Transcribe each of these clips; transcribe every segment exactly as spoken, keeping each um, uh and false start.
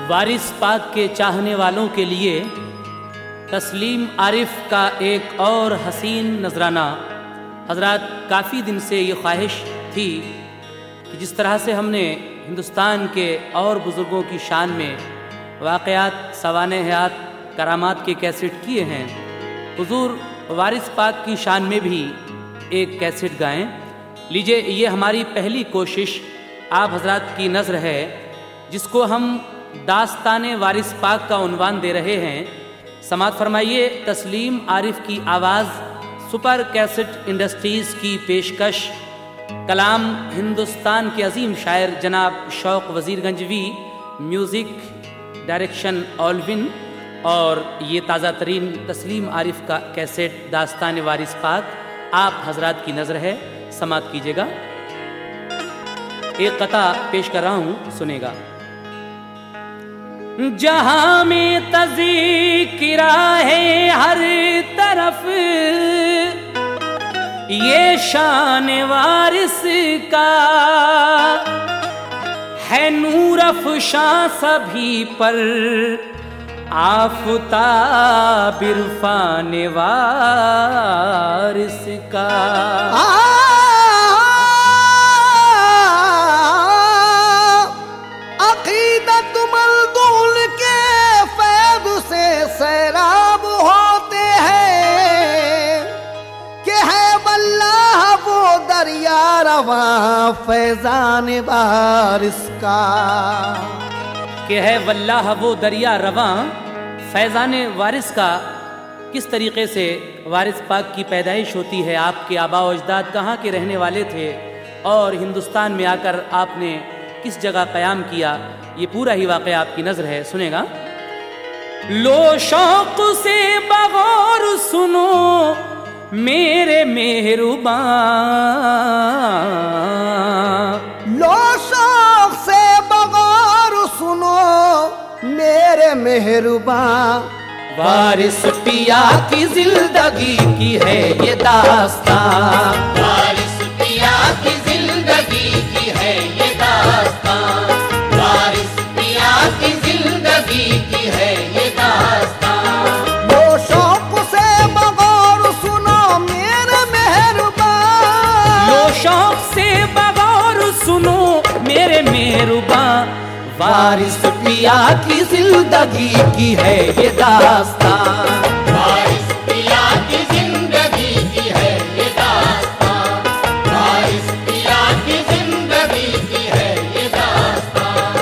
वारिस पाक के चाहने वालों के लिए तस्लीम आरिफ का एक और हसीन नजराना। हजरात, काफ़ी दिन से ये ख्वाहिश थी कि जिस तरह से हमने हिंदुस्तान के और बुज़ुर्गों की शान में वाक़यात, सवाने हयात, करामात के कैसेट किए हैं, हुजूर वारिस पाक की शान में भी एक कैसेट गाएं। लीजिए, ये हमारी पहली कोशिश आप हजरात की नज़र है, जिसको हम दास्ताने वारिस पाक का उन्वान दे रहे हैं। समात फरमाइए, तस्लीम आरिफ की आवाज़, सुपर कैसेट इंडस्ट्रीज़ की पेशकश, कलाम हिंदुस्तान के अजीम शायर जनाब शौक वज़ीरगंजवी, म्यूज़िक डायरेक्शन ऑलविन, और ये ताज़ा तरीन तस्लीम आरिफ का कैसेट दास्तान वारिस पाक आप हजरात की नज़र है। समात कीजिएगा। एक कता पेश कर रहा हूँ, सुनेगा। जहां में तज़किरा है हर तरफ, ये शान वारिस का है नूर अफ़शां सभी पर, आफ़ताब इरफ़ान वारिस का। सैराब होते हैं कि है वल्लाह वो दरिया रवा फैजान वारिस का, कि है वल्लाह वो दरिया रवा फैजान वारिस का। किस तरीके से वारिस पाक की पैदाइश होती है, आपके आबा व अजदाद कहाँ के रहने वाले थे और हिंदुस्तान में आकर आपने किस जगह क़याम किया, ये पूरा ही वाक़या आपकी नज़र है, सुनेगा। लो शौक से बगौर सुनो मेरे मेहरुबान, लो शौक से बगौर सुनो मेरे मेहरुबान, वारिस पिया की जिंदगी की है ये दास्तान, वारिस पिया की जिंदगी की है ये दास्तान, वारिस पिया की जिंदगी की है ये दास्तान। लो शौक से बगौर सुनो मेरे मेहरुबान, लो शौक से बगौर सुनो मेरे मेहरुबान, वारिस पिया की जिंदगी की है ये दास्तान, वारिस पिया की जिंदगी की है ये दास्तान, वारिस पिया की जिंदगी की है ये दास्तान।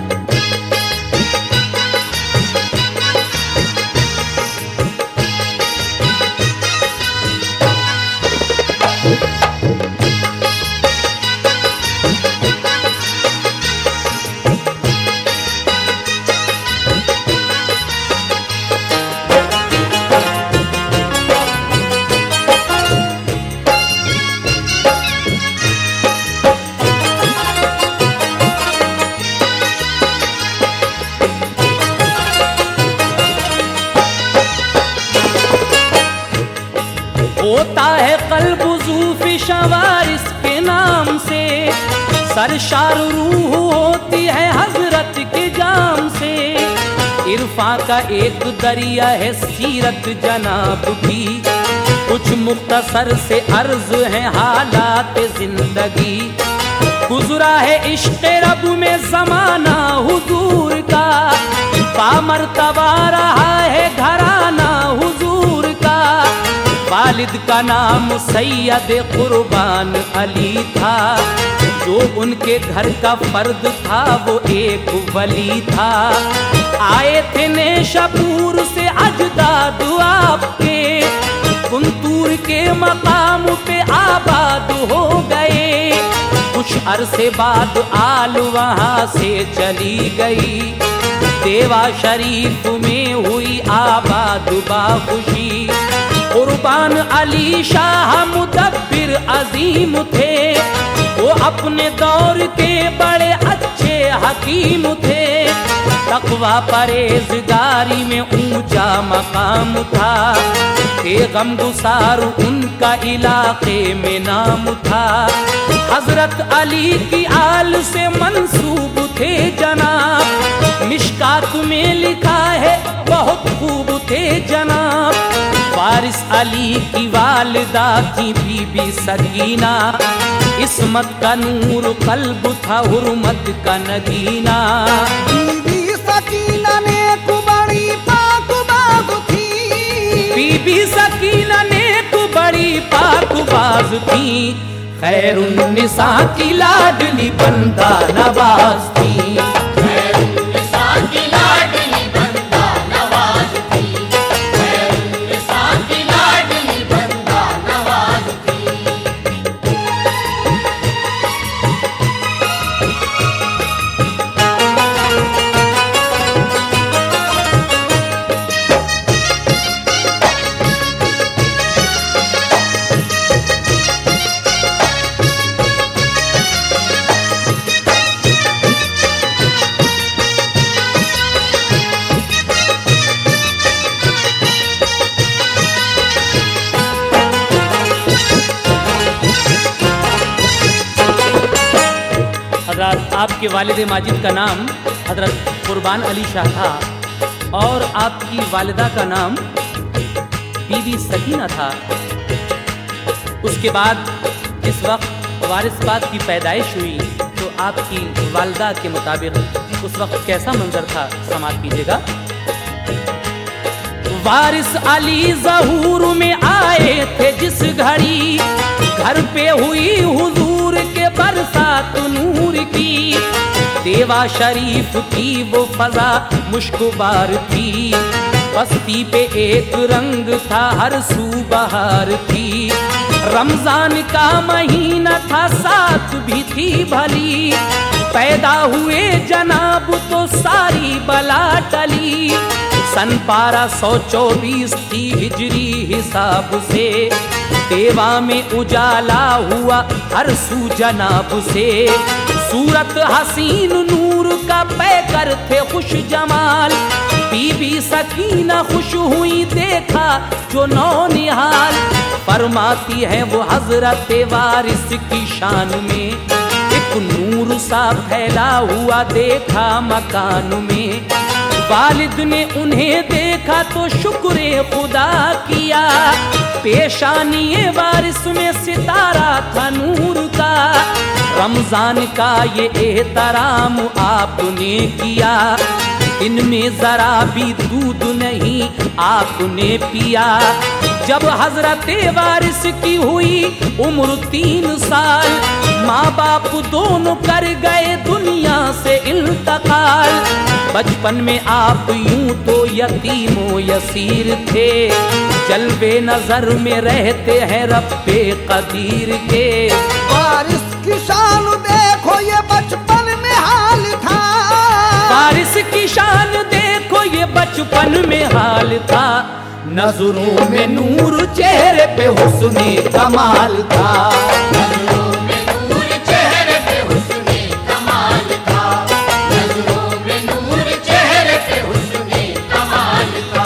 होता है कल्ब ज़ूफ़िशां वारिस के नाम से, सरशार रूह होती है हजरत के जाम से। इरफा का एक दरिया है सीरत जनाब की, कुछ मुख्तसर से अर्ज है हालात जिंदगी। गुजरा है इश्क़ रब में ज़माना हुजूर का, बामर्तबा रहा है घराना हुजूर का। वालिद का नाम सैयद कुर्बान अली था, जो उनके घर का फर्द था वो एक वली था। आए थे नेशापुर से अजदाद आपके, कुंतूर के मकाम पे आबाद हो गए। कुछ अरसे बाद आल वहाँ से चली गई, देवा शरीफ में हुई आबाद बाखुशी। कुर्बान अली शाह मुदब्बिर अजीम थे, वो अपने दौर के बड़े अच्छे हकीम थे। तकवा परहेज़गारी में ऊंचा मकाम था, थे गमगुसार उनका इलाके में नाम था। हजरत अली की आल से मंसूब थे जनाब। मिशकात में लिखा है बहुत खूब थे जनाब। वारिस अली की वालिदा थी बीबी सकीना। इस्मत का नूर कल्ब था हुर्मत का नगीना। बीबी सकीना ने कुबड़ी पाक बाज थी। बीबी सकीना ने कुबड़ी पाक बाज थी। खैरुन्निसा की लाडली बंदा नवाज थी। खैरुन्निसा की लाडली बंदा नवाज थी। खैरुन्निसा की लाडली बंदा नवाज थी। हजरत आपके वालिद माजिद का नाम हजरत कुर्बान अली शाह था और आपकी वालिदा का नाम बीबी सकीना था। उसके बाद जिस वक्त वारिस पाक की पैदाइश हुई तो आपकी वालिदा के मुताबिक उस वक्त कैसा मंजर था, समाअत कीजिएगा। वारिस अली ज़हूर में आए थे जिस घड़ी, घर पे हुई हुजूर के बरसात नूर की। देवा शरीफ की वो फजा मुश्कबार थी। बस्ती पे एक रंग था हर सू बहार थी। रमजान का महीना था साथ भी थी भली। पैदा हुए जनाब तो सारी बला टली। सन बारह सौ चौबीस थी हिजरी हिसाब से। देवा में उजाला हुआ हर सू जनाब से। सूरत हसीन नूर का पैकर थे खुश जमाल। बीबी सकीना खुश हुई देखा जो नौनिहाल। फरमाती है वो हजरत वारिस की शान में, एक नूर सा फैला हुआ देखा मकान में। वालिद ने उन्हें देखा तो शुक्र खुदा किया। पेशानी वारिस में सितारा था नूर का। रमजान का ये एहतराम आपने किया। इनमें जरा भी दूध नहीं आपने पिया। जब हजरत वारिस की हुई उम्र तीन साल, माँ बाप दोनों कर गए दुनिया से इंतकाल। बचपन में आप यूं तो यतीमो यसीर थे। जलवे नजर में रहते हैं रब्बे कदीर के। वारिस की शान देखो ये बचपन में हाल था। वारिस की शान देखो ये बचपन में हाल था। नजरों में नूर चेहरे पे हुस्ने कमाल था। नजरों में नूर चेहरे पे हुस्ने कमाल था। नजरों में नूर चेहरे पे हुस्ने कमाल था।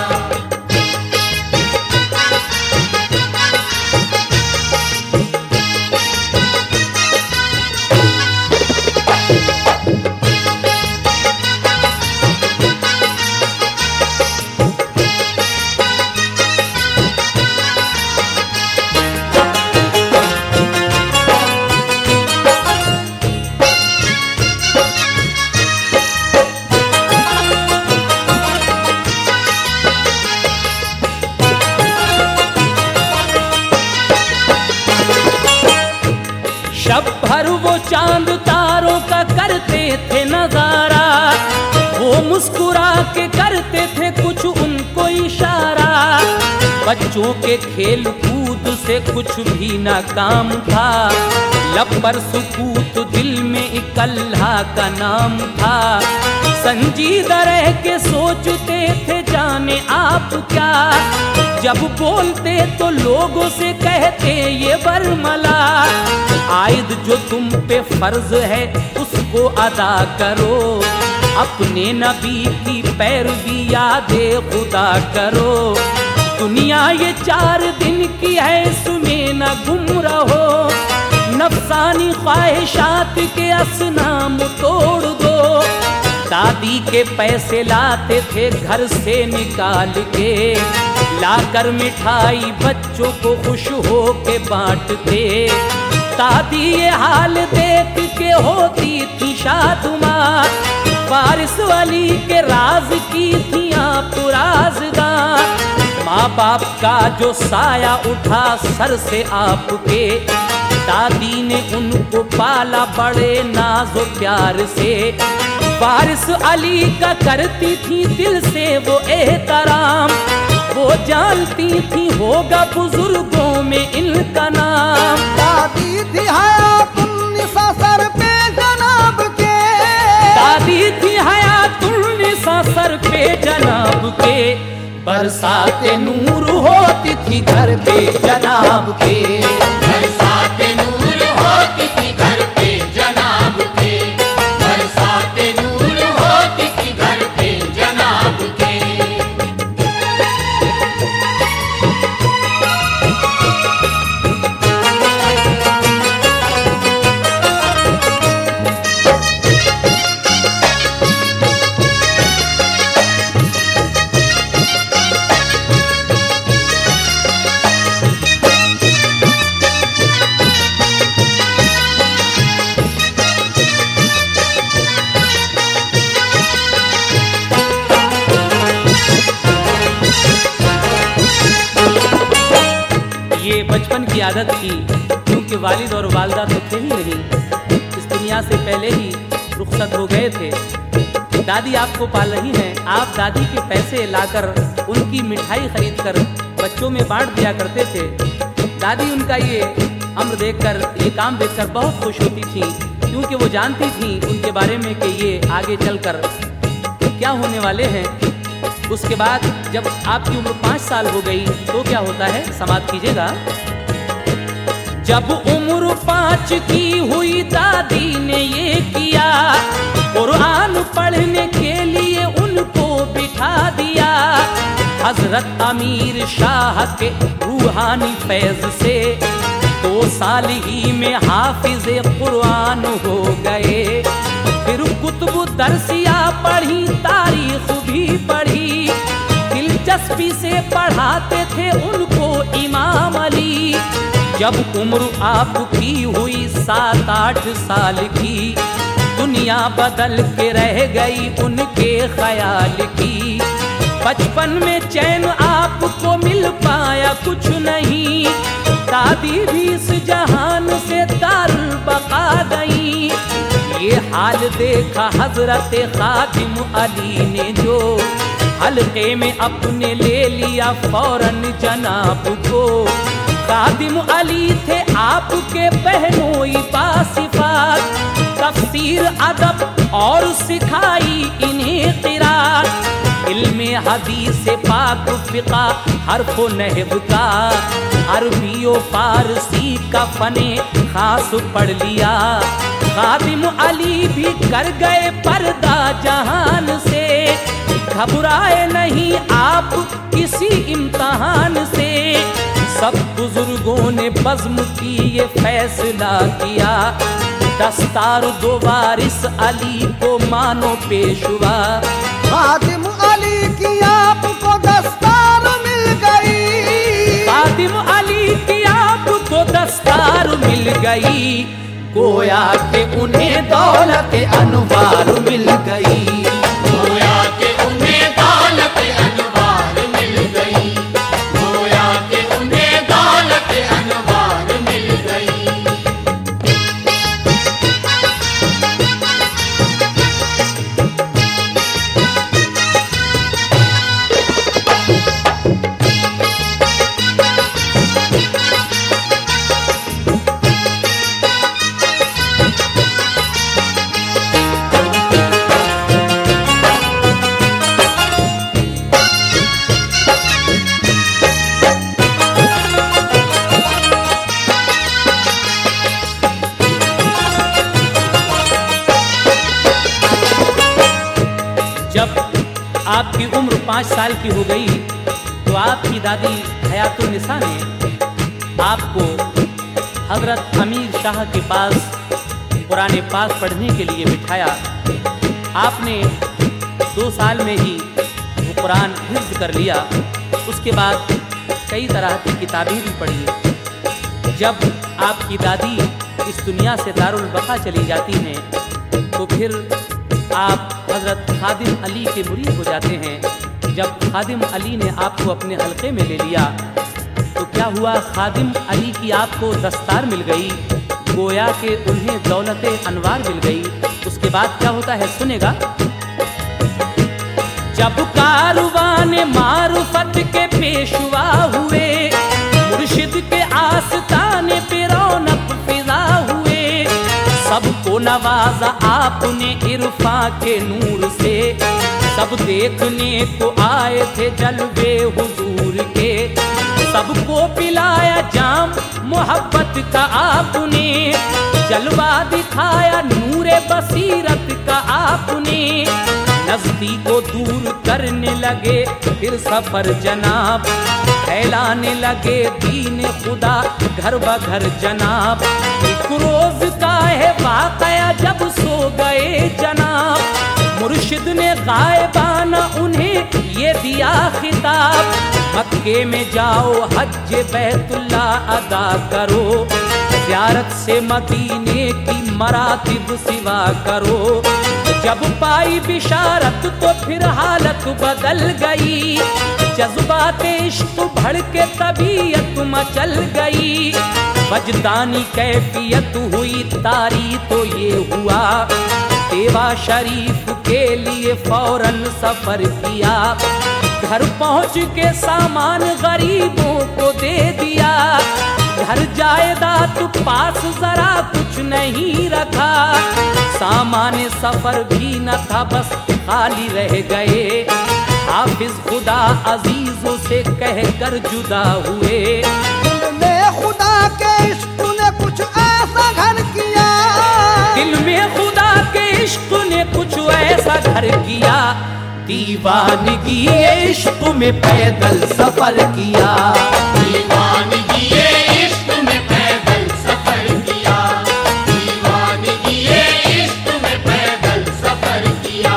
शब भर वो चांद तारों का करते थे नजारा। वो मुस्कुरा के करते थे कुछ उनको इशारा। बच्चों के खेल कूद से कुछ भी ना काम था। लब पर सुकूत दिल में एक अल्लाह का नाम था। संजीदा रह के सोचते थे जाने आप क्या। जब बोलते तो लोगों से कहते ये बरमला। आयद जो तुम पे फर्ज है उसको अदा करो। अपने नबी की पैरवी यादे खुदा करो। दुनिया ये चार दिन की है इसमें न गुम रहो। नफसानी ख्वाहिशात के असनाम तोड़ दो। दादी के पैसे लाते थे घर से निकाल के, लाकर मिठाई बच्चों को खुश हो के बांटते। दादी ये हाल देख के होती थी शादुमार, वारिस अली के राज की थी आप राज़दार। माँ बाप का जो साया उठा सर से आपके, दादी ने उनको पाला बड़े नाज़ो प्यार से। वारिस अली का करती थी दिल से वो एहतराम, वो जानती थी होगा बुजुर्गों में इनका नाम। दादी थी हयातुन्निसा सर पे जनाब के, दादी थी हयातुन्निसा सर पे जनाब के, बरसाते नूर होती थी घर पे जनाब के। बरसाते नूर होती थी घर पे जनाब के, बरसाते नूर होती थी घर पे जनाब के। ये बचपन की आदत थी, क्योंकि वालिद और वालदा तो थे ही नहीं, इस दुनिया से पहले ही रुखसत हो गए थे। दादी आपको पाल रही हैं, आप दादी के पैसे लाकर उनकी मिठाई खरीद कर बच्चों में बांट दिया करते थे। दादी उनका ये अम्र देखकर, ये काम देखकर बहुत खुश होती थी, क्योंकि वो जानती थी उनके बारे में कि ये आगे चलकर क्या होने वाले हैं। उसके बाद जब आपकी उम्र पाँच साल हो गई तो क्या होता है, समाप्त कीजिएगा। जब उम्र पाँच की हुई दादी ने ये किया, कुरान पढ़ने के लिए उनको बिठा दिया। हजरत अमीर शाह के रूहानी फैज से दो साल ही में हाफिज़े कुरान हो गए। फिर कुतुब दरसिया पढ़ी, तारीख भी पढ़ी, दिलचस्पी से पढ़ाते थे उनको इमाम अली। जब उम्र आपकी हुई सात आठ साल की, दुनिया बदल के रह गई उनके ख्याल की। बचपन में चैन आपको मिल पाया कुछ नहीं, दादी भी इस जहान से दारुल बका गई। ये हाल देखा हजरत खादिम अली ने, जो हल्के में अपने ले लिया फौरन जनाब को। खादिम अली थे आपके बहनोई बासिफात, तफसीर अदब और सिखाई इन्हें क़िरात। इल्मे हदीस पाक फ़िक़ा हर्फ़ नहव का, अरबी और फारसी का फने खास पढ़ लिया। खादिम अली भी कर गए पर्दा जहान से, घबराए नहीं आप किसी इम्तहान से। सब बुजुर्गों ने बज़्म की ये फैसला किया, दस्तार दो वारिस अली को मानो पेशवा। खादिम अली की आपको दस्तार मिल गई, खादिम अली की आपको दस्तार मिल गई। गोया के उन्हें दौलत अनवार मिल गई, गोया के उन्हें दौलत अनवार मिल गई, गोया के उन्हें दौलत अनवार मिल गई। जब आपकी उम्र पाँच साल की हो गई तो आपकी दादी हयातुन्निसा ने आपको हजरत अमीर शाह के पास कुरान पाक पढ़ने के लिए बिठाया। आपने दो साल में ही वो कुरान हिफ्ज़ कर लिया। उसके बाद कई तरह की किताबें भी पढ़ी। जब आपकी दादी इस दुनिया से दारुल बका चली जाती हैं तो फिर आप हज़रत खादिम अली के मुरीद हो जाते हैं। जब खादिम अली ने आपको अपने हल्के में ले लिया तो क्या हुआ, खादिम अली की आपको दस्तार मिल गई, गोया के उन्हें दौलत अनवार मिल गई। उसके बाद क्या होता है सुनेगा। जब कारवान मारुफत के पेशवा हुए, मुर्शिद के आस्ताने पे रौनक फिजा हुए, सबको नवाजा आपने इरफा के नूर से, सब देखने को आए थे जलवे हुजूर के, सबको पिलाया जाम मोहब्बत का आपने, जलवा दिखाया नूरे बसीरत का आपने, नजदीक को दूर करने लगे फिर सफर जनाब, फैलाने लगे दीन खुदा घर ब घर जनाब। एक रोज का है वाकया जब सो गए जनाब, मुर्शिद ने गायबाना उन्हें ये दिया खिताब, मक्के में जाओ हज बैतुल्ला अदा करो, ज़ियारत से मदीने की मरातिब सिवा करो। जब पाई बिशारत तो फिर हालत बदल गई, जज्बात इश्क भड़के तबीयत मचल गई, वजदानी कैफियत हुई तारी तो ये हुआ, देवा शरीफ के लिए फौरन सफर किया, घर पहुंच के सामान गरीबों को दे दिया, घर जायदाद पास जरा कुछ नहीं रखा, सामान सफर भी न था बस खाली रह गए, हाफिज खुदा अजीजों से कहकर जुदा हुए। दिल में खुदा के इश्क ने कुछ ऐसा घर किया, दिल में खुदा के इश्क ने कुछ ऐसा घर किया, दीवानगी इश्क में पैदल सफर किया, दीवानगी इश्क में पैदल सफर किया, दीवानगी इश्क में पैदल सफर किया।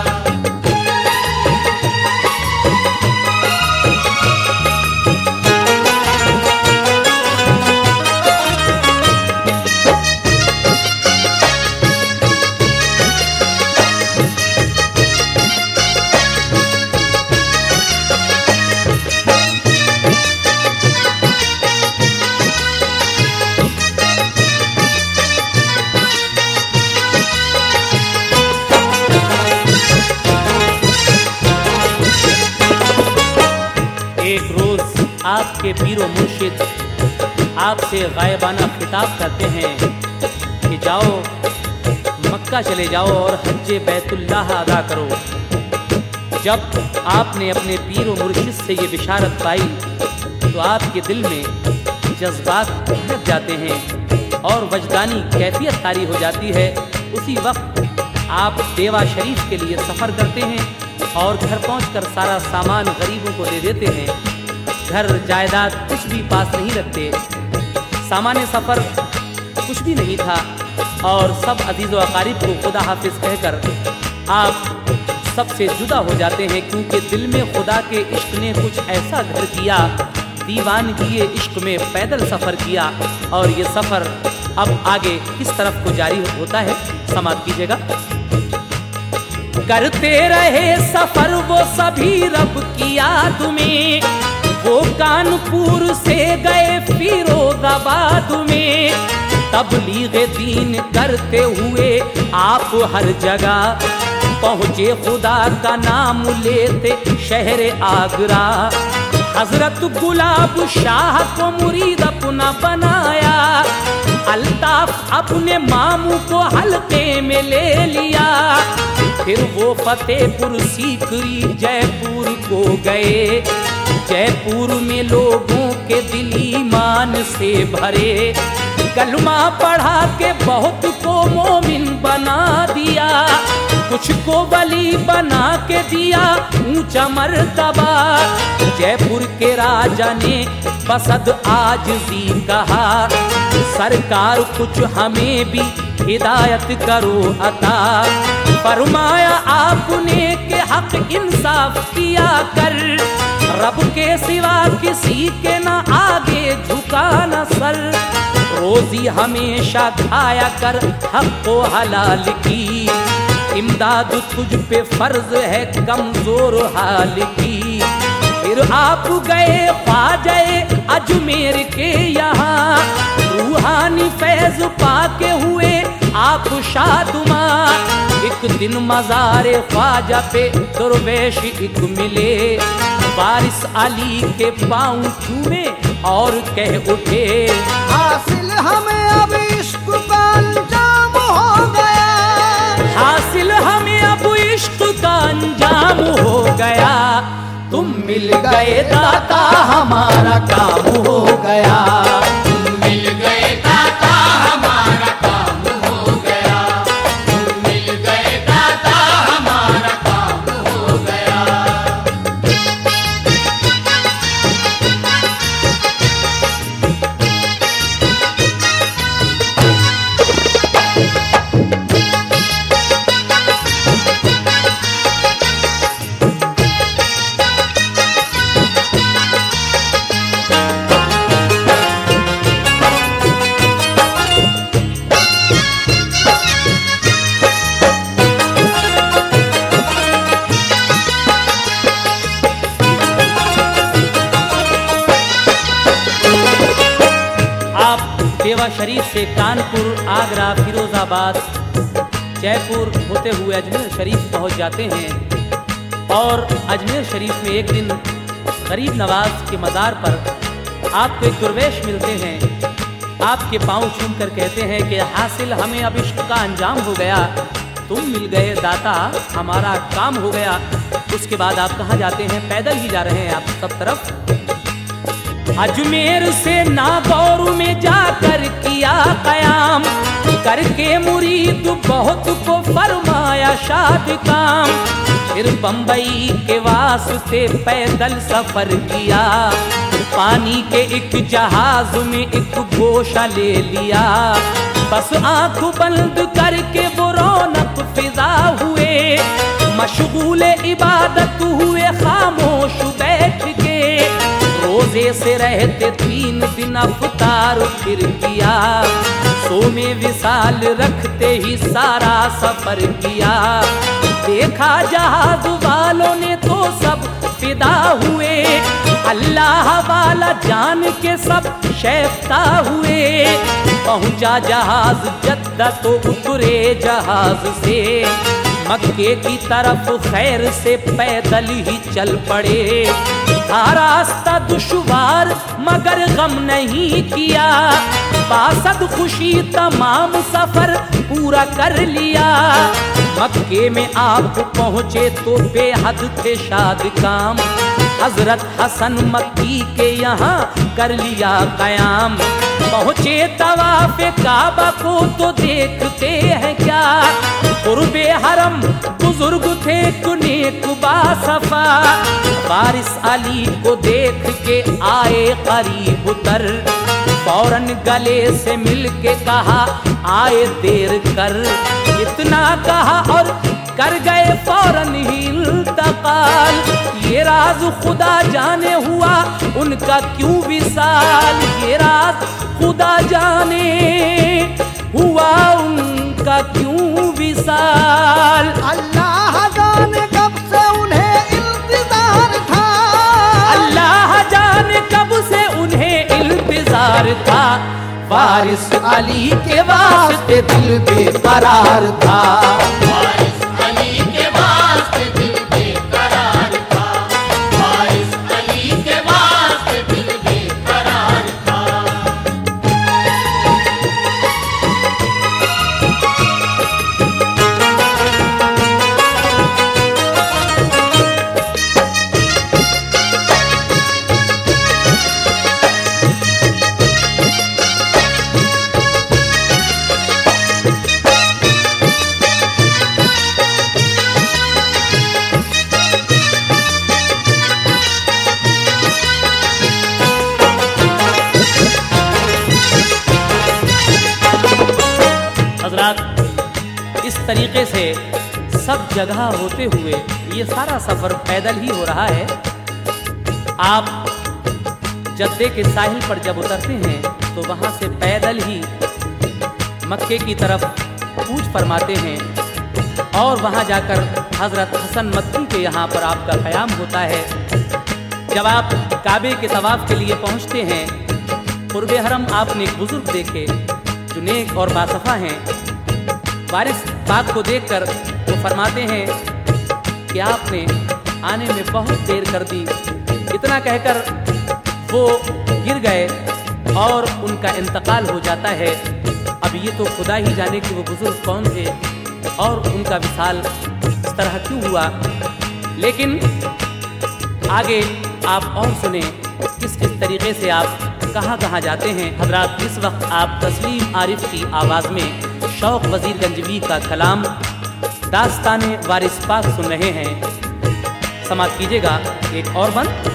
एक रोज आपके पीरो मुर्शिद आपसे गायबाना खिताब करते हैं कि जाओ मक्का चले जाओ और हज बैतुल्लाह अदा करो। जब आपने अपने पीरो मुर्शिद से ये बिशारत पाई तो आपके दिल में जज्बात भड़क जाते हैं और वजदानी कैफियत तारी हो जाती है। उसी वक्त आप देवा शरीफ के लिए सफ़र करते हैं और घर पहुंचकर सारा सामान गरीबों को दे देते हैं। घर जायदाद कुछ भी पास नहीं रखते, सामान्य सफ़र कुछ भी नहीं था और सब अजीज़ व अकारिब को खुदा हाफिज कहकर आप सबसे जुदा हो जाते हैं, क्योंकि दिल में खुदा के इश्क ने कुछ ऐसा घर किया, दीवानगी ये इश्क में पैदल सफ़र किया। और ये सफ़र अब आगे किस तरफ को जारी होता है समाप्त कीजिएगा। करते रहे सफर वो सभी रब की याद में, वो कानपुर से गए फिरोजाबाद में, तबलीग दीन करते हुए आप हर जगह पहुँचे खुदा का नाम लेते शहर आगरा। हजरत गुलाब शाह को मुरीद अपना बनाया, अल्ताफ अपने मामू को हल्के में ले लिया। फिर वो फतेहपुर सीकरी जयपुर को गए, जयपुर में लोगों के दिल ईमान से भरे। कलमा पढ़ा के बहुत को मोमिन बना दिया, कुछ को वली बना के दिया ऊंचा मर्तबा। जयपुर के राजा ने बसद आजिज़ी कहा, सरकार कुछ हमें भी हिदायत करो अता। फरमाया आपने के हक इंसाफ किया कर, रब के सिवा किसी के न आगे झुका न सर। रोजी हमेशा खाया कर हक को हलाल की, इमदाद तुझ पे फर्ज है कमजोर हाल की। फिर आप गए ख्वाजे अजमेर के यहाँ, रूहानी फैज पाके हुए आप शादुमा। एक दिन मज़ारे ख्वाजा पे दरवेश एक मिले, वारिस अली के पाँव चूमे और कह उठे, हासिल हमें अब इश्क का अंजाम हो गया, हासिल हमें अब इश्क का अंजाम हो गया। तुम मिल गए दाता हमारा काम हो गया, तुम मिल गए दाता हमारा काम हो गया, तुम मिल गए दाता हमारा काम हो गया। देवा शरीफ से कानपुर, आगरा, फिरोजाबाद, जयपुर होते हुए अजमेर शरीफ पहुंच जाते हैं। और अजमेर शरीफ में एक दिन गरीब नवाज के मज़ार पर आपको एक दुर्वेश मिलते हैं। आपके पाँव चूम कर कहते हैं कि हासिल हमें अब इश्क का अंजाम हो गया, तुम मिल गए दाता हमारा काम हो गया। उसके बाद आप कहाँ जाते हैं? पैदल ही जा रहे हैं आप सब तरफ। अजमेर से नागौर में जाकर किया कयाम, करके मुरीद बहुत को फरमाया शाद काम। फिर बम्बई के वास्ते पैदल सफर किया, पानी के एक जहाज में एक गोशा ले लिया। बस आंख बंद करके वो रौनक फिजा हुए, मशगूल इबादत हुए खामोश बैठ के। रोजे से रहते तीन दिन अफ्तार फिर किया, सो में विसाल रखते ही सारा सफर किया। देखा जहाज वालों ने तो सब फिदा हुए, अल्लाह वाला जान के सब शेफ्ता हुए। पहुंचा जहाज जद्दा तो उतरे जहाज से, मक्के की तरफ खैर से पैदल ही चल पड़े। था रास्ता दुश्वार मगर गम नहीं किया, बासद खुशी तमाम सफर पूरा कर लिया। मक्के में आप पहुँचे तो बेहद थे शाद काम, हजरत हसन मक्की के यहाँ कर लिया कयाम। पहुँचे तवाफ़े काबा को तो देखते हैं क्या, कुर्बे हरम बुजुर्ग थे कुनेक बासफा। वारिस अली को देख के आए करीब तर, फौरन गले से मिल के कहा आए देर कर। इतना कहा और कर गए फौरन ही इंतकाल, ये राज खुदा जाने हुआ उनका क्यों विसाल। ये राज खुदा जाने हुआ उनका क्यों विसाल। अल्लाह जाने कब से उन्हें इंतजार था, अल्लाह जाने कब से उन्हें इंतजार था। वारिस अली के वास्ते दिल बेकरार था, वारिस अली के वास्ते दिल बेकरार था, वारिस अली के वास्ते दिल बेकरार था। हजरात, इस तरीके से सब जगह होते हुए ये सारा सफ़र पैदल ही हो रहा है। आप जद्दे के साहिल पर जब उतरते हैं तो वहाँ से पैदल ही मक्के की तरफ कूच फरमाते हैं और वहाँ जाकर हज़रत हसन मक्की के यहाँ पर आपका क़याम होता है। जब आप काबे के तवाफ़ के लिए पहुँचते हैं, क़ुर्बे हरम आपने एक बुज़ुर्ग देखे जो नेक और बासफ़ा हैं। वारिस पाक को देखकर वो फरमाते हैं कि आपने आने में बहुत देर कर दी। इतना कहकर वो गिर गए और उनका इंतकाल हो जाता है। अब ये तो खुदा ही जाने कि वो बुजुर्ग कौन थे और उनका विसाल इस तरह क्यों हुआ। लेकिन आगे आप और सुने किस किस तरीके से आप कहाँ कहाँ जाते हैं। हजरात, इस वक्त आप तस्लीम आरिफ की आवाज़ में शौक़ वज़ीर गंजवी का कलाम दास्ताने वारिस पाक सुन रहे हैं। समाप्त कीजिएगा एक और बंद।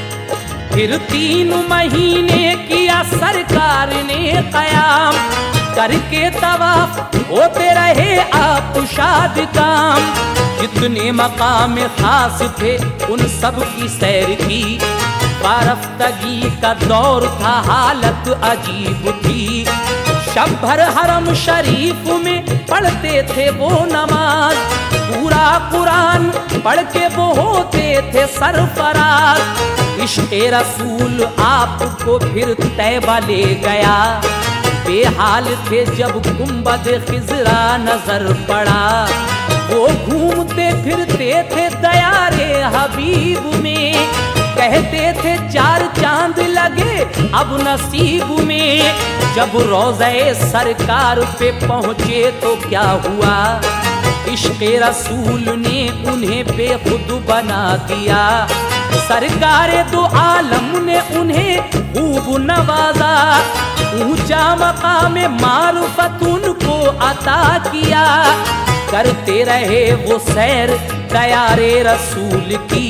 फिर तीन महीने किया सरकार ने क़याम, करके तवाफ होते रहे आप शाद काम। जितने मकाम खास थे उन सब की सैर की, बारफ्तगी का दौर था हालत अजीब थी। शब भर हरम शरीफ में पढ़ते थे वो नमाज, पूरा कुरान पढ़ के वो होते थे सरफराज। इश्क़े रसूल आपको फिर तैबा ले गया, बेहाल थे जब गुंबद खिज़रा नजर पड़ा। वो घूमते फिरते थे दयारे हबीब में, कहते थे चार चांद लगे अब नसीब में। जब रोज़े सरकार पे पहुँचे तो क्या हुआ, इश्क़े रसूल ने उन्हें बेखुद बना दिया। सरकार दो आलम ने उन्हें खूब नवाजा, ऊंचा मकाम मारुफत उनको अता किया। करते रहे वो सैर दयारे रसूल की,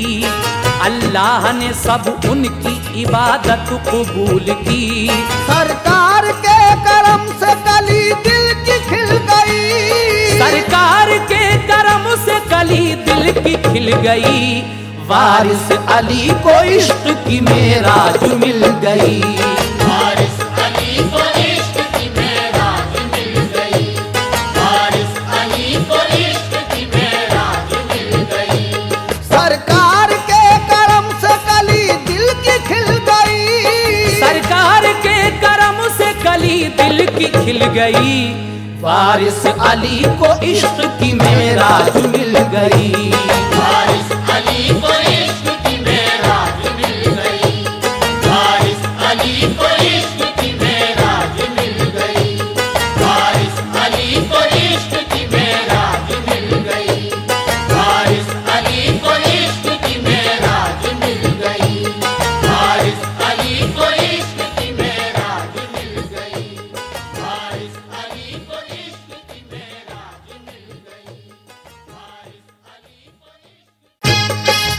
अल्लाह ने सब उनकी इबादत कबूल की। सरकार के करम से कली दिल की खिल गई, सरकार के करम से कली दिल की खिल गई। वारिस अली को इश्क की मेराज मिल गई, वारिस अली को इश्क की मेराज मिल गई, वारिस अली को इश्क की मेराज मिल गई। सरकार के करम से कली दिल की खिल गई, सरकार के करम से कली दिल की खिल गई। वारिस अली को इश्क की मेराज मिल गई, वारिस अली को इश्क की मेराज मिल गई, वारिस अली को इश्क की मेराज मिल गई, वारिस अली को इश्क की मेराज मिल गई, वारिस अली को इश्क की मेराज मिल गई, वारिस अली को इश्क की मेराज मिल गई, वारिस अली को इश्क की मेराज मिल गई, वारिस अली को इश्क।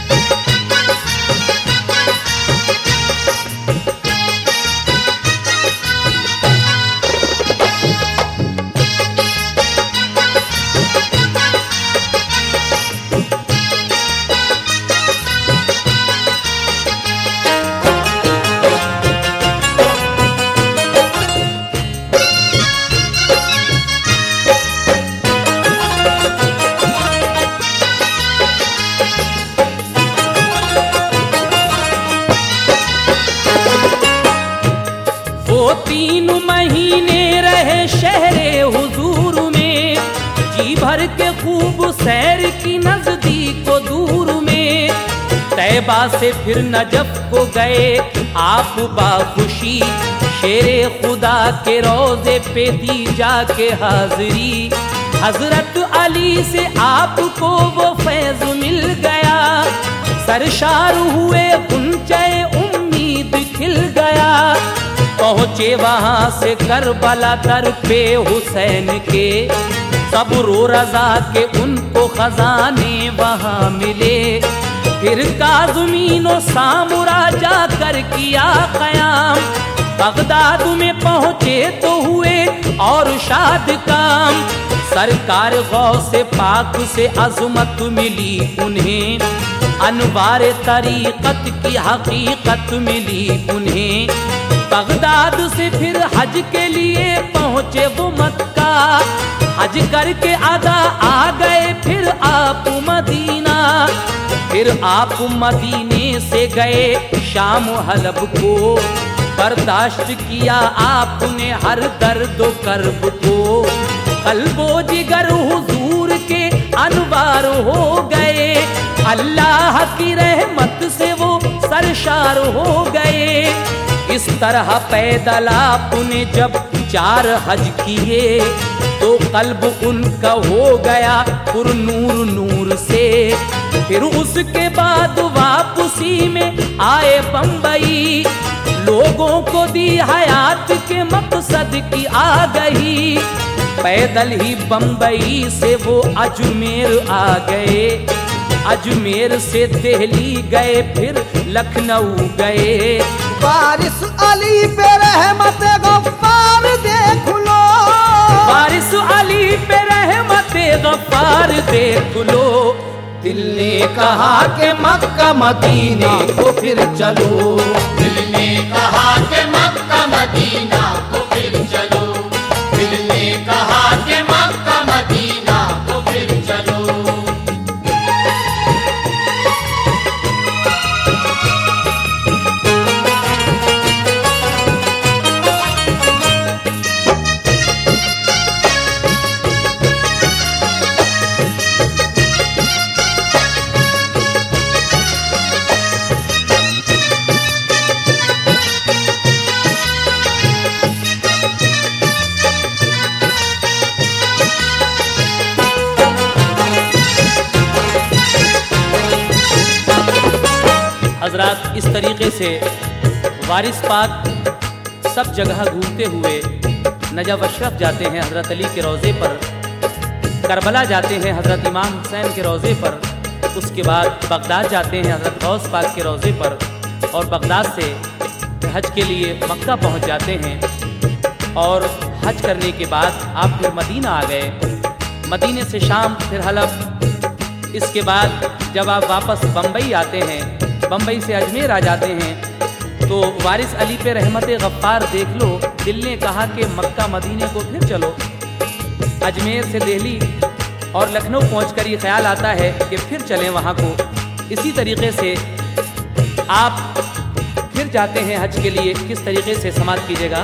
वो तीन महीने रहे शहरे हुजूर में, जी भर के खूब सैर की नजदीक को दूर में। तैबा से फिर नजफ को गए आप बाखुशी, शेरे खुदा के रोजे पे दी जाके हाजिरी। हजरत अली से आपको वो फैज मिल गया, सरशार हुए गुंचे उम्मीद खिल गया। पहुँचे वहाँ से करबला दर पे हुसैन के, सब रो रजा के उनको खजाने वहाँ मिले। फिर काज़मीनो सामुरा जाकर किया क़याम, बगदाद में पहुँचे तो हुए और शाद काम। सरकार गौसे पाक से अज़मत मिली उन्हें, अनवार तरीक़त की हकीकत मिली उन्हें। बगदाद से फिर हज के लिए पहुँचे वो मक्का, हज करके अदा आ गए फिर आप मदीना। फिर आप मदीने से गए शाम हलब को, बर्दाश्त किया आपने हर दर्द कर्ब को। कल्बो जिगर हुजूर के अनवार हो गए, अल्लाह की रहमत से वो सरशार हो गए। इस तरह पैदल आपने जब चार हज किए, तो कल्ब उनका हो गया पुर नूर नूर से। फिर उसके बाद वापसी में आए बम्बई, लोगों को दी हयात के मकसद की आगही। पैदल ही बम्बई से वो अजमेर आ गए, अजमेर से दिल्ली गए फिर लखनऊ गए। वारिस अली पे रहमत गफ्फार देख लो, वारिस अली पे रहमत गफ्फार देख लो। दिल ने कहा कि मक्का मदीना को फिर चलो, दिल ने कहा कि मक्का मदीना को फिर चलो, दिल ने कहा कि मक्का मदीना को फिर चलो। हजरात, इस तरीके से वारिस पाक सब जगह घूमते हुए नजफ अशरफ जाते हैं हज़रत अली के रोज़े पर, करबला जाते हैं हज़रत इमाम हुसैन के रोज़े पर, उसके बाद बगदाद जाते हैं हज़रत गौस पाक के रोज़े पर, और बगदाद से हज के लिए मक्का पहुंच जाते हैं। और हज करने के बाद आप फिर मदीना आ गए, मदीने से शाम फिर हलब। इसके बाद जब आप वापस बम्बई आते हैं, बम्बई से अजमेर आ जाते हैं, तो वारिस अली पे रहमत गफ्फार देख लो। दिल ने कहा कि मक्का मदीने को फिर चलो। अजमेर से दिल्ली और लखनऊ पहुंचकर ये ख्याल आता है कि फिर चलें वहाँ को। इसी तरीके से आप फिर जाते हैं हज के लिए। किस तरीके से समाप्त कीजिएगा।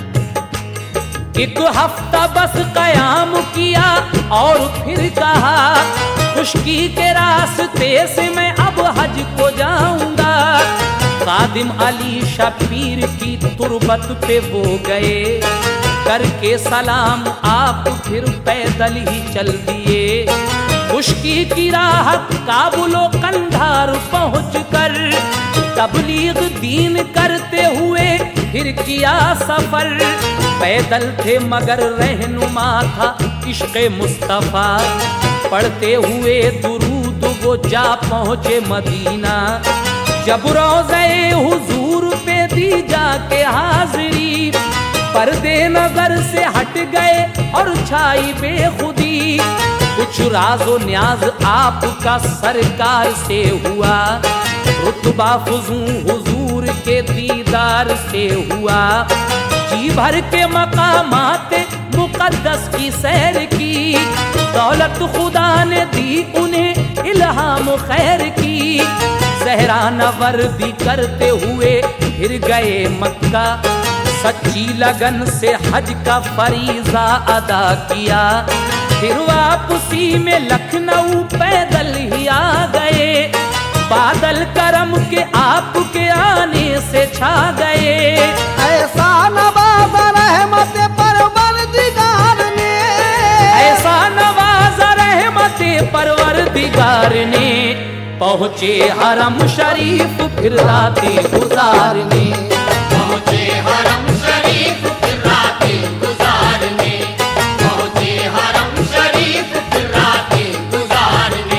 एक हफ्ता बस कयाम किया और फिर कहा, खुशकी के रास्ते से मैं अब हज को जाऊंगा। खादिम अली शबीर की तुरबत पे वो गए, करके सलाम आप फिर पैदल ही चल दिए। खुशकी की राह काबुलो कंधार पहुँच कर तबलीग दीन करते हुए फिर किया सफर। पैदल थे मगर रहनुमा था इश्क़े मुस्तफ़ा, पढ़ते हुए दुरूद वो जा पहुँचे मदीना। जब रोज़े हुजूर पे दी जाके हाज़िरी, पर्दे नजर से हट गए और छाई बेखुदी। कुछ राज़ो न्याज आपका सरकार से हुआ, रुतबा फुजू हुजूर के दीदार से हुआ। जी भर के मकामात मुक़द्दस की सैर की, दौलत खुदा ने दी उन्हें इल्हाम खैर की। सहरा नवर्दी करते हुए फिर गए मक्का, सच्ची लगन से हज का फरीज़ा अदा किया। फिर वापसी में लखनऊ पैदल ही आ गए, बादल करम के आपके आने से छा गए। ऐसा नवाज़ रहमत परवरदिगार ने, ऐसा नवाज़ रहमत परवरदिगार ने, पहुँचे हरम शरीफ फिर रातें गुजारने। पहुँचे हरम शरीफ फिर रातें गुजारने, पहुँचे हरम शरीफ फिर रातें गुजारने।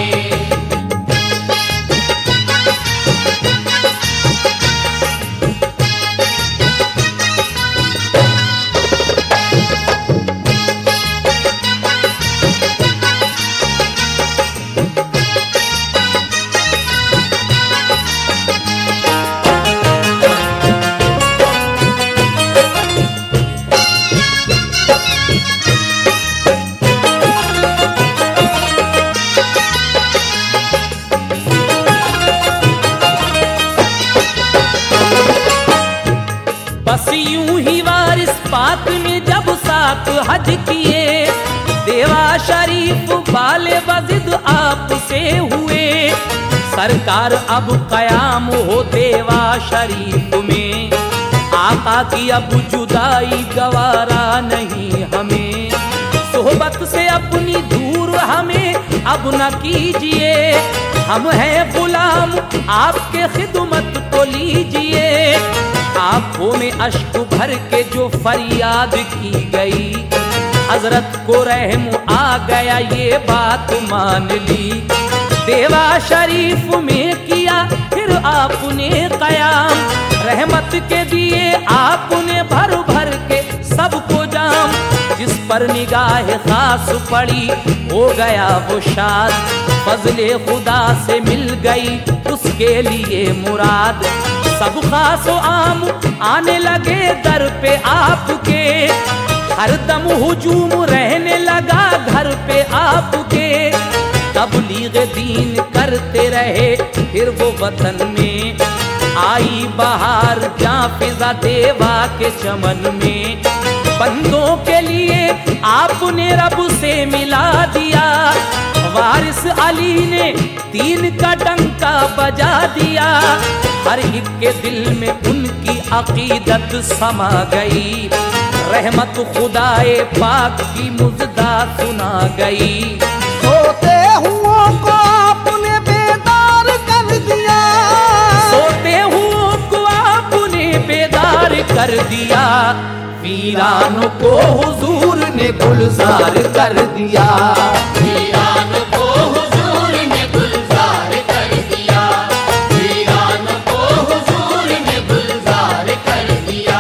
हज किए, देवा शरीफ बाले बजिद आपसे हुए। सरकार अब कयाम हो देवा शरीफ में, आका की अब जुदाई गवारा नहीं हमें। सोहबत से अपनी दूर हमें अब न कीजिए, हम हैं गुलाम आपके खिदमत तो लीजिए। आंखों में अश्क भर के जो फरियाद की गई, हजरत को रहम आ गया ये बात मान ली। देवा शरीफ में किया फिर आपने कयाम, रहमत के दिए आपने भर भर के सबको जाम। जिस पर निगाह खास पड़ी हो गया वो शाद, फजले खुदा से मिल गई उसके लिए मुराद। सब खास आम आने लगे दर पे आपके, हर दम हुजूम रहने लगा घर पे आपके। तबलीग दीन करते रहे फिर वो वतन में, आई बहार जहाँ फिजा देवा के चमन में। बंदों के लिए आपने रब से मिला दिया, वारिस अली ने दीन का डंका बजा दिया। हर एक के दिल में उनकी अकीदत समा गई, रहमत खुदाए पाक की मुजदा सुना गई। सोते हुओं को आपने बेदार कर दिया, सोते हुओं को आपने बेदार कर दिया। वीरानों को हुजूर ने गुलजार कर दिया, वीरान को हुजूर ने गुलजार कर दिया, वीरान को हुजूर ने गुलजार कर दिया।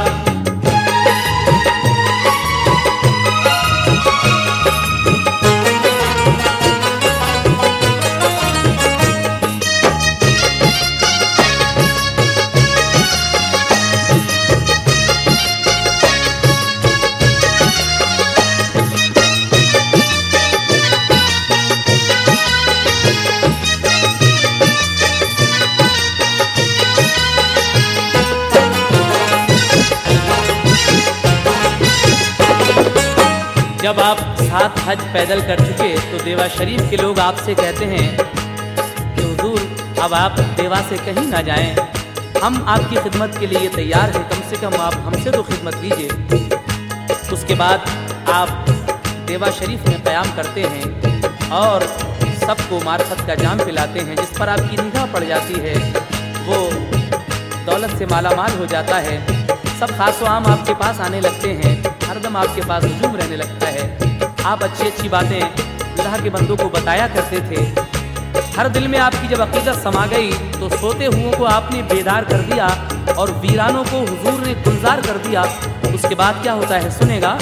जब आप सात हज पैदल कर चुके तो देवा शरीफ के लोग आपसे कहते हैं कि हुजूर अब आप देवा से कहीं ना जाएं, हम आपकी खिदमत के लिए तैयार हैं, कम से कम आप हमसे तो खिदमत कीजिए। उसके बाद आप देवा शरीफ में क़याम करते हैं और सबको मार्फत का जाम पिलाते हैं। जिस पर आपकी निगाह पड़ जाती है वो दौलत से मालामाल हो जाता है। सब खास व आम आपके पास आने लगते हैं, हरदम आपके पास हुजूम रहने लगता है। आप अच्छी अच्छी बातें अल्लाह के बंदों को बताया करते थे। हर दिल में आपकी जब अकीदत समा गई तो सोते हुओं को आपने बेदार कर दिया और वीरानों को हुजूर ने गुलजार कर दिया। उसके बाद क्या होता है सुनेगा।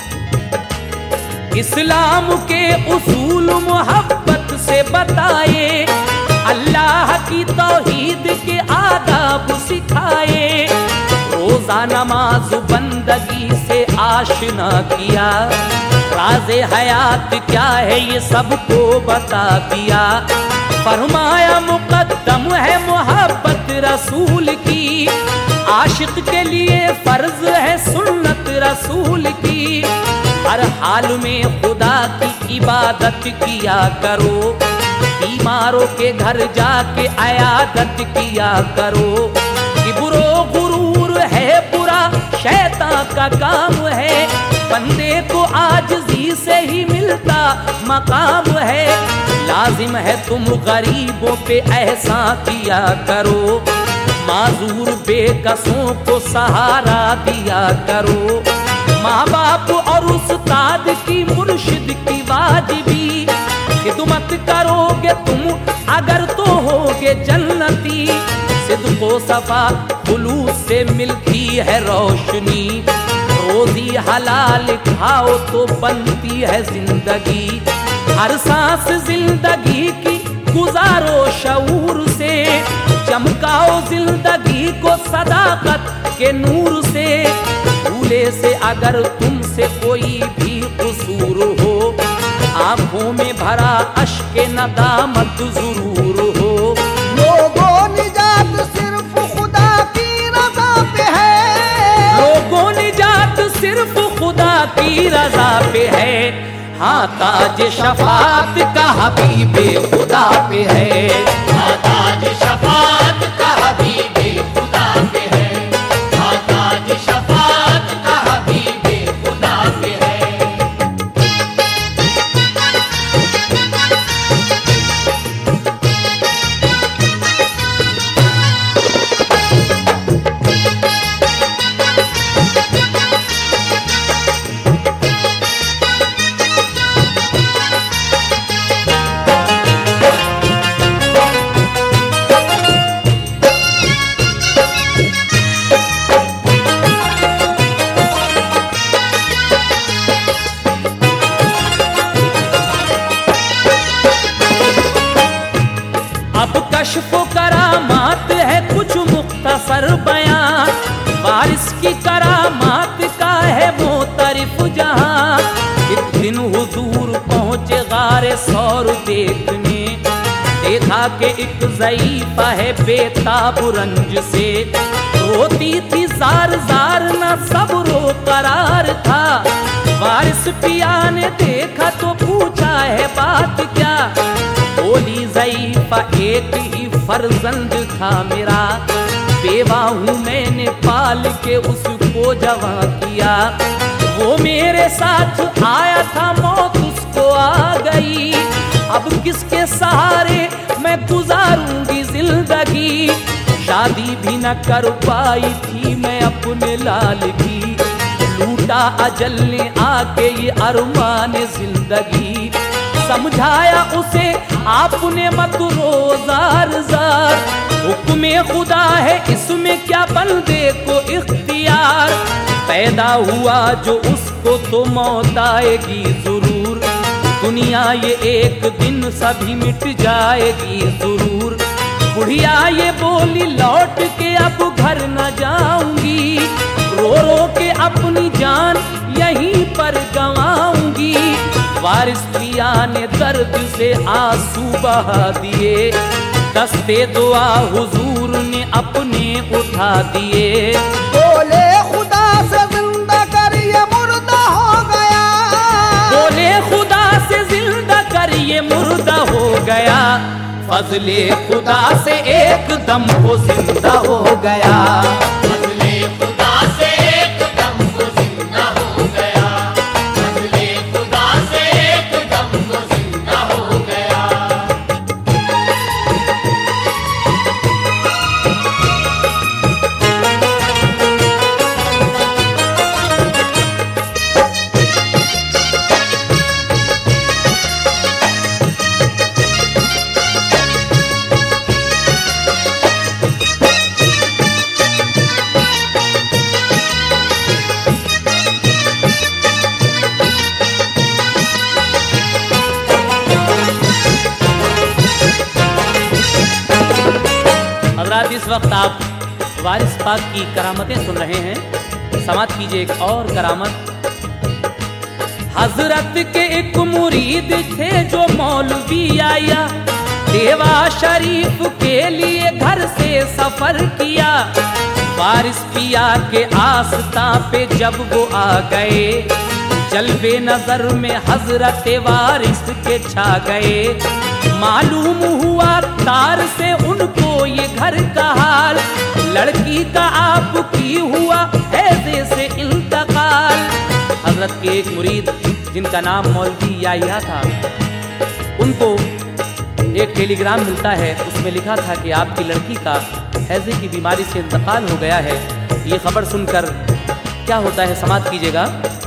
इस्लाम के उसूल मोहब्बत से बताए, अल्लाह की तौहीद के आदाब सिखाए। रोजा नमाज बंदगी से आशना किया, राज़े हयात क्या है ये सबको बता दिया। फरमाया मुकद्दम है मोहब्बत रसूल की, आशिक के लिए फर्ज है सुन्नत रसूल की। हर हाल में खुदा की इबादत किया करो, बीमारों के घर जाके अयादत किया करो। किब्रो गुरूर है बुरा शैतान का काम है, बंदे को आजिज़ी से ही मिलता मकाम है। लाजिम है तुम गरीबों पे एहसान किया करो, माजूर बेकसों को सहारा दिया करो। माँ बाप और उस्ताद की मुर्शिद की वाजिबी, खिदमत करोगे तुम अगर तो होगे जन्नती। सिद्को सफा खुलूस से मिलती है रोशनी, रोजी हलाल खाओ तो बनती है जिंदगी। हर सांस जिंदगी की गुजारो शऊर से, चमकाओ जिंदगी को सदाकत के नूर से। भूले से अगर तुमसे कोई भी कसूर हो, आंखों में भरा अश्क नदामत जरूर हो। लोगों निजात सिर्फ खुदा की रज़ा पे है, लोगों निजात सिर्फ खुदा की है, हाँ ताज शफात का हबीबे खुदा पे है। हाँ ताज शफात का हबीबे खुदा पे है, हाँ ताज शफात का हबीबे खुदा पे है। अब कश्फ करामात है कुछ मुख्तसर बयान, बारिश की करामात का है मोतरिफ जहां। एक दिन हुजूर पहुंचे गारे सौर देखने, देखा कि एक ज़ईफ़ा है बेताब रंज से, रोती थी जार जार न सब्रो करार था। वारिस पिया ने देखा तो पूछा है बात क्या, बोली ज़ईफ़ा एक ही फर्जंद था मेरा, बेवा हूँ मैंने पाल के उसको जवां किया। वो मेरे साथ आया था मौत उसको आ गई, अब किसके सहारे मैं गुजारूंगी जिंदगी। शादी भी न कर पाई थी मैं अपने लाल की, लूटा अजल ने आके ये अरमान जिंदगी। समझाया उसे आपने मत रोज़ार जार, हुक्म खुदा है इसमें क्या बंदे को इख्तियार। पैदा हुआ जो उसको तो मौत आएगी जरूर, दुनिया ये एक दिन सभी मिट जाएगी जरूर। बुढ़िया ये बोली लौट के अब घर न जाऊंगी, रो रो के अपनी जान यहीं पर गंवाऊंगी। वारिस पिया ने दर्द से आंसू बहा दिए, दस्ते दुआ हुजूर ने अपने उठा दिए। बोले खुदा से जिंदा कर ये मुर्दा हो गया, बोले खुदा से जिंदा कर ये मुर्दा हो गया, फजले खुदा से एकदम वो जिंदा हो गया। फजले खुदा से एकदम वो जिंदा हो गया, फजले खुदा से एकदम वो जिंदा हो गया। हज़रात इस वक्त आप वारिस पाक की करामतें सुन रहे हैं, समात कीजिए एक और करामत। हजरत के एक मुरीद थे जो मौलवी आया, देवा शरीफ के लिए घर से सफर किया। वारिस पिया के आस्था पे जब वो आ गए, जलवे नजर में हजरत वारिस के छा गए। मालूम हुआ तार से उनको ये घर का हाल, लड़की का आपकी हुआ हैजे से इंतकाल। हजरत के एक मुरीद जिनका नाम मौलवी याहिया था, उनको एक टेलीग्राम मिलता है, उसमें लिखा था कि आपकी लड़की का हैजे की बीमारी से इंतकाल हो गया है। ये खबर सुनकर क्या होता है समात कीजिएगा।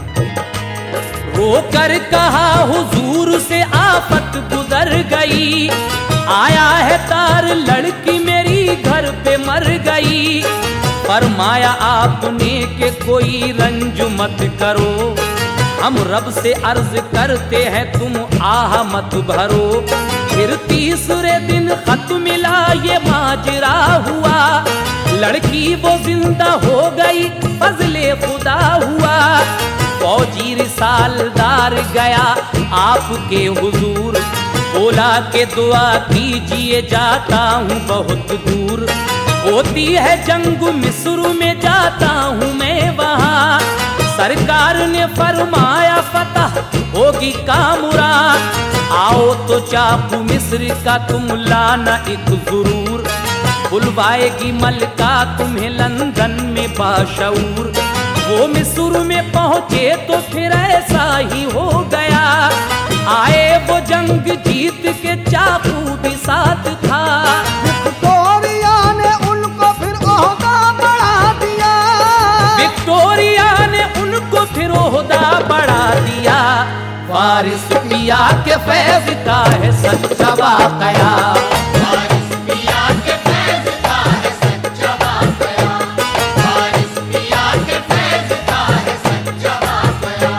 रोकर कहा हुजूर से आफत गुजर गई, आया है तार लड़की मेरी घर पे मर गई। फरमाया आपने के कोई रंज मत करो, हम रब से अर्ज करते हैं तुम आह मत भरो। फिर तीसरे दिन खत मिला ये माजरा हुआ, लड़की वो जिंदा हो गई फजले खुदा हुआ। फौजी रिसालदार गया आपके हुजूर, बोला के दुआ कीजिए जाता हूँ बहुत दूर। होती है जंग मिस्र में जाता हूँ मैं वहाँ, सरकार ने फरमाया फतह होगी का मुराद, आओ तो चाकू मिस्र का तुम लाना एक जरूर, बुलवाएगी मलका तुम्हें लंदन में बाशऊर। वो मिस्र में पहुंचे तो फिर ऐसा ही हो गया, आए वो जंग जीत के चाकू भी साथ था। विक्टोरिया ने उनको फिर ओहदा बढ़ा दिया, विक्टोरिया ने उनको फिर ओहदा बढ़ा दिया। वारिस पिया के फैज का है सच्चा वाकया, वारिस पिया के फैज का है सच्चा वाकया, वारिस पिया के फैज का है सच्चा वाकया।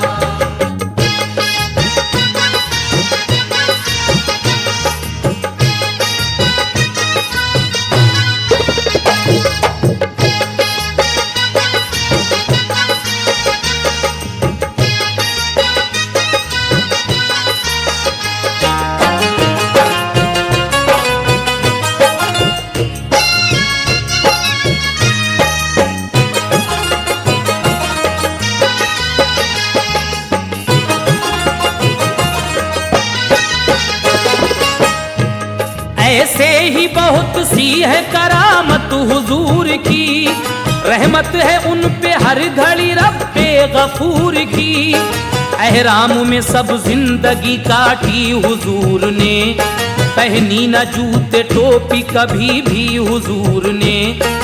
ऐसे ही बहुत सी है करामत हुजूर की, रहमत है उन पे हर घड़ी रब्बे गफूर की। एहराम में सब जिंदगी काटी हुजूर ने, पहनी न जूते टोपी कभी भी हुजूर ने।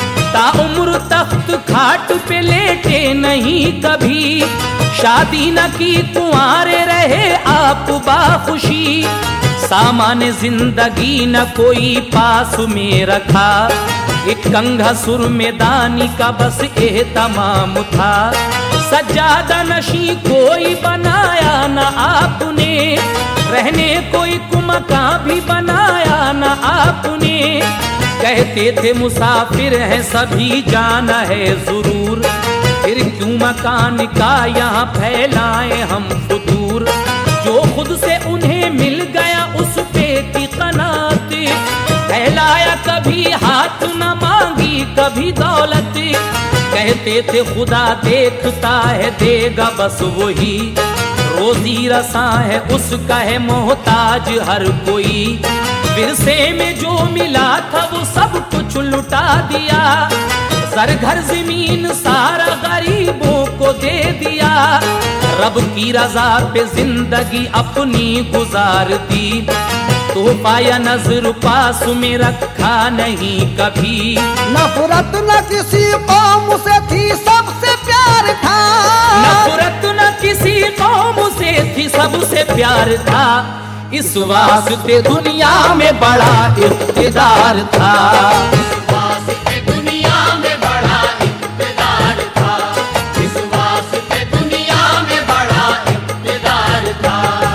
ताउम्र तख्त खाट पे लेटे नहीं कभी, शादी न की कुंवारे रहे आप बाखुशी। सामान जिंदगी न कोई पास में रखा, एक कंघा सुर में दानी का बस एहतमाम था। सज्जादा नशी कोई बनाया न आपने, रहने कोई कुमका भी बनाया न आपने। कहते थे मुसाफिर हैं सभी जाना है जरूर, फिर क्यों मकान का यहाँ फैलाए हम फुतूर। जो खुद से उन्हें मिल गया उस पे की कनात, फैलाया कभी हाथ न मांगी कभी दौलत। कहते थे खुदा देखता है देगा बस वही, रोजी रसा है उसका है मोहताज हर कोई। विरसे में जो मिला था वो सब कुछ लुटा दिया, सर घर जमीन सारा गरीबों को दे दिया। रब की रजा पे जिंदगी अपनी गुजार दी, तो पाया नजर पास में रखा नहीं कभी। नफरत न किसी कौम से थी सबसे प्यार था, नफरत न किसी कौम से थी सबसे प्यार था। इस वास्ते दुनिया में बड़ा इक़्तिदार था, इस वास्ते दुनिया में बड़ा इक़्तिदार था, इस वास्ते दुनिया में बड़ा इक़्तिदार था।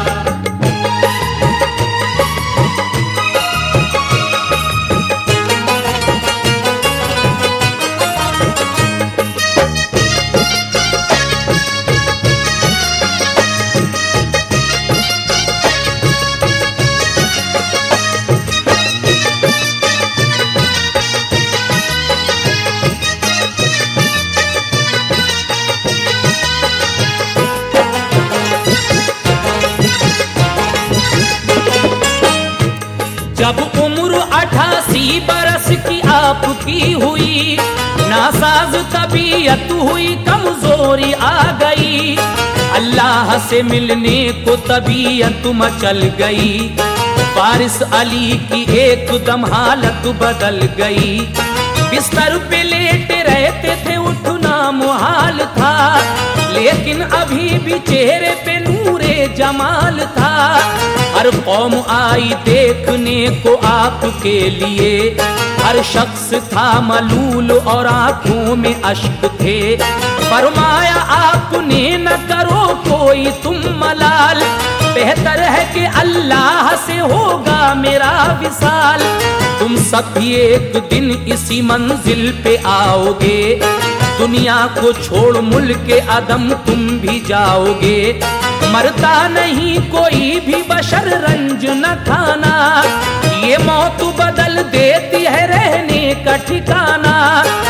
जब उम्र अठासी बरस की आपकी हुई, नासाज तबीयत हुई कमजोरी आ गई। अल्लाह से मिलने को तबीयत मचल गई, वारिस अली की एकदम हालत बदल गई। बिस्तर पे लेटे रहते थे उठना मुहाल था, लेकिन अभी भी चेहरे पे नूरे जमाल था। हर कौम आई देखने को आपके लिए, हर शख्स था मलूल और आंखों में अश्क थे। फरमाया आपने न करो कोई तुम मलाल, बेहतर है कि अल्लाह से होगा मेरा विसाल। तुम सब भी एक दिन इसी मंजिल पे आओगे, दुनिया को छोड़ मुल्क अदम तुम भी जाओगे। मरता नहीं कोई भी बशर रंज न खाना, ये मौत बदल देती है रहने का ठिकाना। तुम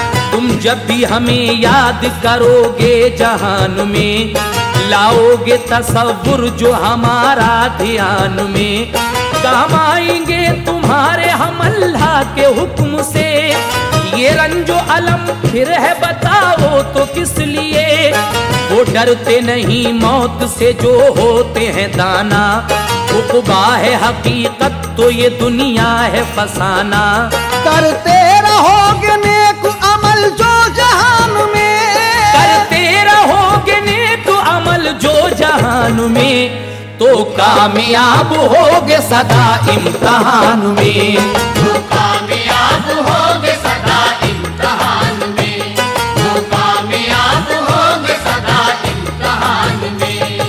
तुम जब भी हमें याद करोगे जहान में, लाओगे तसव्वुर जो हमारा ध्यान में, काम आएंगे तुम्हारे हम अल्लाह के हुक्म से। ये रंजो अलम फिर है बताओ तो किस लिए, वो डरते नहीं मौत से जो होते हैं दाना, उक़बा है हकीकत तो ये दुनिया है फसाना। करते रहोगे नेक अमल जो जहान में, करते रहोगे नेक अमल जो जहान में, तो कामयाब होगे सदा इम्तिहान में। तो कामयाब होगे सदा इम्तिहान में, तो कामयाब होगे सदा इम्तिहान में।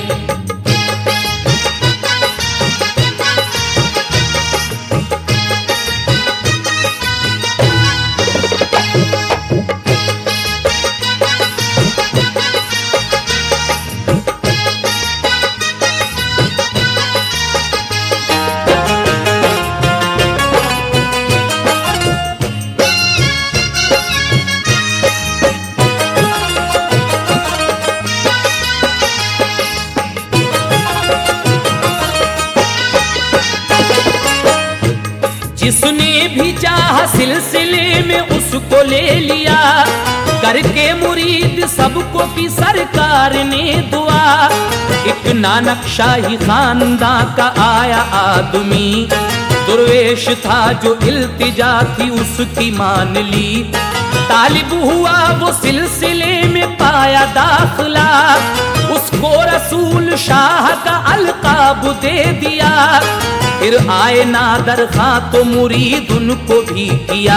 जिसने भी चाह सिलसिले में उसको ले लिया, करके मुरीद सबको की सरकार ने दुआ। एक नानक शाही खानदान का आया आदमी, दुर्वेश था जो इल्तिजा थी उसकी मान ली। तालिब हुआ वो सिलसिले में पाया दाखिला, उसको रसूल शाह का अलकाब दे दिया। फिर आए नादर खां तो मुरीद उनको भी किया,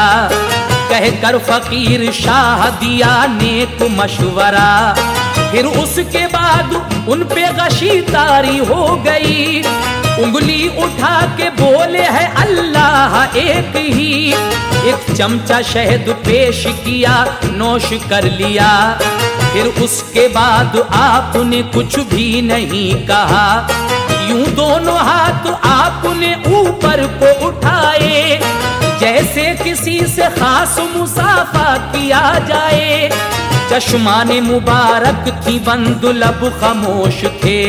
कह कर फकीर शाह दिया नेक मशवरा। फिर उसके बाद उन पे गशी तारी हो गई, उंगली उठा के बोले है अल्लाह एक ही। एक चमचा शहद पेश किया, नोश कर लिया। फिर उसके बाद आपने कुछ भी नहीं कहा, यूं दोनों हाथ आपने ऊपर को उठाए, जैसे किसी से खास मुसाफा किया जाए। चश्माने मुबारक थी बंद लब खामोश थे,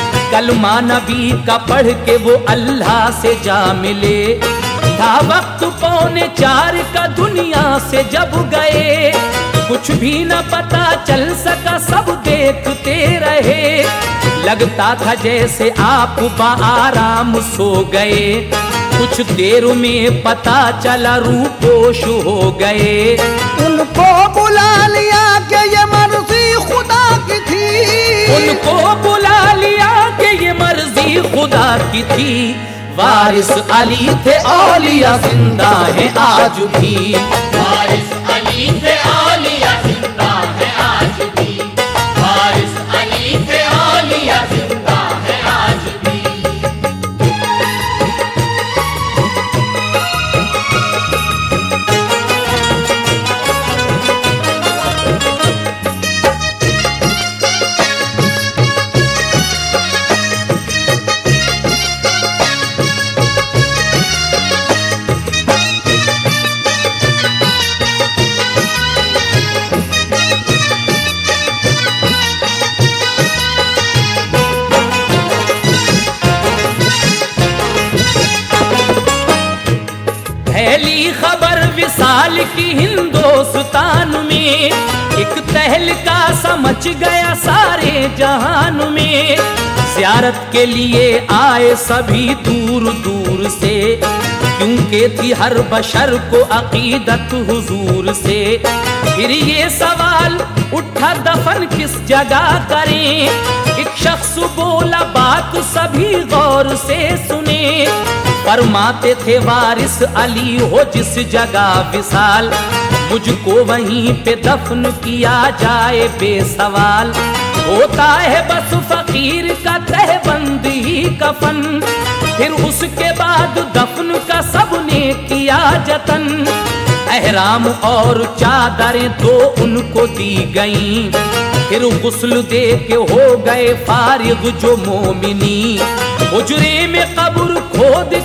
कलमा नबी का पढ़ के वो अल्लाह से जा मिले। था वक्त पौने चार का दुनिया से जब गए, कुछ भी न पता चल सका सब देखते रहे। लगता था जैसे आप बाआराम सो गए, कुछ देर में पता चला रूपोश हो गए। उनको बुला लिया कि ये मर्जी खुदा की थी, उनको बुला लिया कि ये मर्जी खुदा की थी। वारिस अली थे औलिया जिंदा है आज भी, वारिस अली थे औलिया जिंदा है आज भी, वारिस अली थे औलिया जिंदा है आज भी। पहली खबर विसाल की हिंदुस्तान में, एक तहलका समझ गया सारे जहान में। ज़ियारत के लिए आए सभी दूर दूर से, क्योंकि थी हर बशर को अकीदत हुजूर से। फिर ये सवाल उठा दफन किस जगह करें, एक शख्स बोला बात सभी गौर से सुने। फरमाते थे वारिस अली हो जिस जगह विसाल, मुझको वहीं पे दफन किया जाए बेसवाल। होता है बस फकीर का तहबंद ही कफन, फिर उसके बाद दफन का सबने किया जतन। एहराम और चादरें दो उनको दी गईं, फिर गुस्ल दे के हो गए फारिग जो मोमिनी। हुजरे में कब्र खोद के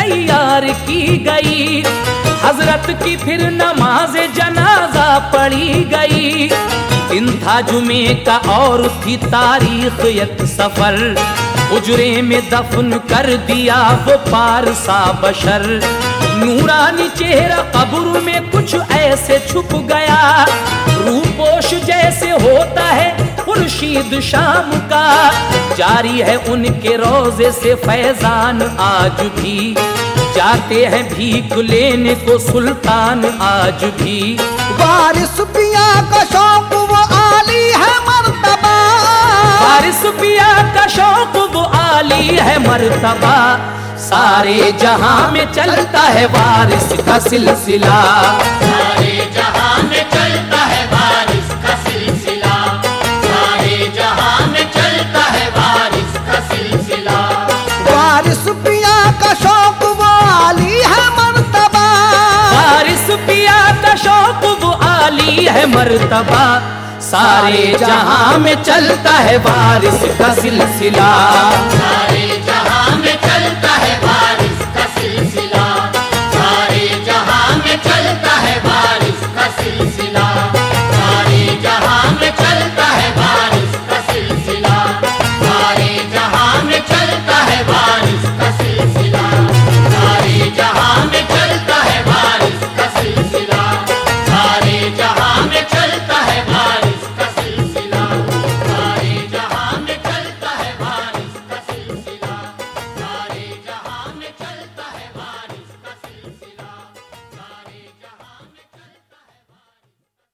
तैयार की गई। हजरत की फिर नमाज जनाजा पढ़ी गई। दिन था जुमे का और थी तारीख एक सफर। उजरे में दफन कर दिया वो पारसा बशर। नूरानी चेहरा कब्र में कुछ ऐसे छुप गया। रूपोश जैसे होता है खुर्शीद शाम का। जारी है उनके रोजे से फैजान आज भी। जाते हैं भीख लेने को सुल्तान आज भी। वारिस पिया का शौक वो आली है मर्तबा। वारिस पिया का शौक वो आली है मर्तबा। सारे जहां में चलता है वारिस का सिलसिला। सारे जहां में चलता है वारिस का सिलसिला। सारे जहां में चलता है वारिस का सिलसिला। वारिस पिया का शौक वो आली है मर्तबा। वारिस पिया का शौक वो आली है मर्तबा। सारे जहां में चलता है वारिस का सिलसिला। सारे